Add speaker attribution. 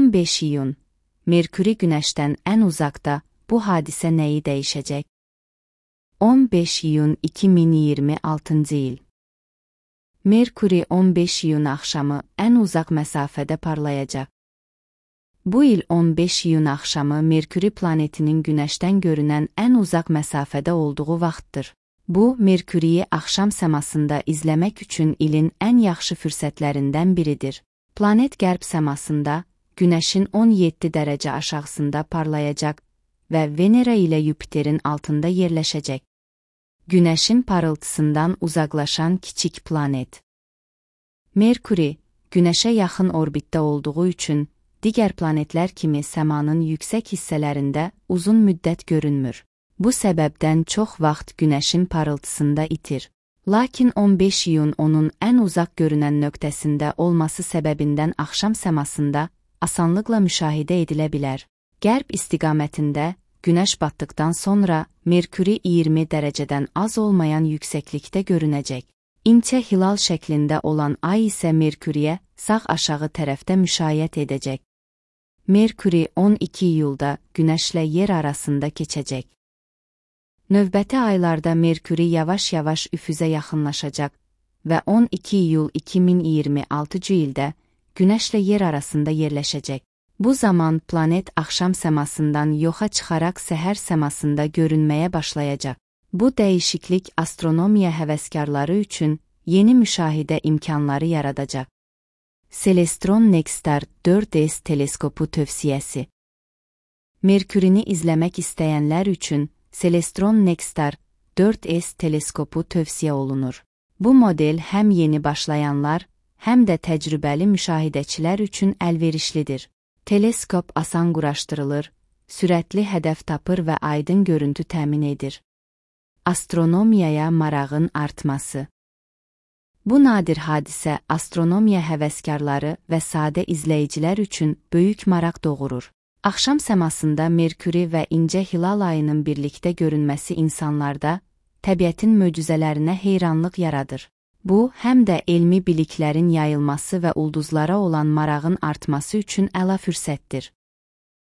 Speaker 1: 15 iyun. Merkuri Günəşdən ən uzaqda, bu hadisə nəyi dəyişəcək? 15 iyun 2026 il. Merkuri 15 iyun axşamı ən uzaq məsafədə parlayacaq. Bu il 15 iyun axşamı Merkuri planetinin Günəşdən görünən ən uzaq məsafədə olduğu vaxtdır. Bu, Merkuriyi axşam səmasında izləmək üçün ilin ən yaxşı fürsətlərindən biridir. Planet qərb səmasında, Günəşin 17 dərəcə aşağısında parlayacaq və Venera ilə Yupiterin altında yerləşəcək. Günəşin parıltısından uzaqlaşan kiçik planet. Merkuri, Günəşə yaxın orbitdə olduğu üçün, digər planetlər kimi səmanın yüksək hissələrində uzun müddət görünmür. Bu səbəbdən çox vaxt Günəşin parıltısında itir. Lakin 15 iyun onun ən uzaq görünən nöqtəsində olması səbəbindən axşam səmasında asanlıqla müşahidə edilə bilər. Qərb istiqamətində, Günəş batdıqdan sonra Merkuri 20 dərəcədən az olmayan yüksəklikdə görünəcək. İncə hilal şəklində olan Ay isə Merkuriyə sağ aşağı tərəfdə müşayiət edəcək. Merkuri 12 iyulda Günəşlə yer arasında keçəcək. Növbəti aylarda Merkuri yavaş-yavaş üfüzə yaxınlaşacaq və 12 iyul 2026 ildə Günəşlə yer arasında yerləşəcək. Bu zaman planet axşam səmasından yoxa çıxaraq səhər səmasında görünməyə başlayacaq. Bu dəyişiklik astronomiya həvəskarları üçün yeni müşahidə imkanları yaradacaq. Celestron Nexstar 4S teleskopu tövsiyəsi. Merkurini izləmək istəyənlər üçün Celestron Nexstar 4S teleskopu tövsiyə olunur. Bu model həm yeni başlayanlar, həm də təcrübəli müşahidəçilər üçün əlverişlidir. Teleskop asan quraşdırılır, sürətli hədəf tapır və aydın görüntü təmin edir. Astronomiyaya marağın artması. Bu nadir hadisə astronomiya həvəskarları və sadə izləyicilər üçün böyük maraq doğurur. Axşam səmasında Merkuri və incə hilal ayının birlikdə görünməsi insanlarda təbiətin möcüzələrinə heyranlıq yaradır. Bu, həm də elmi biliklərin yayılması və ulduzlara olan marağın artması üçün əla fürsətdir.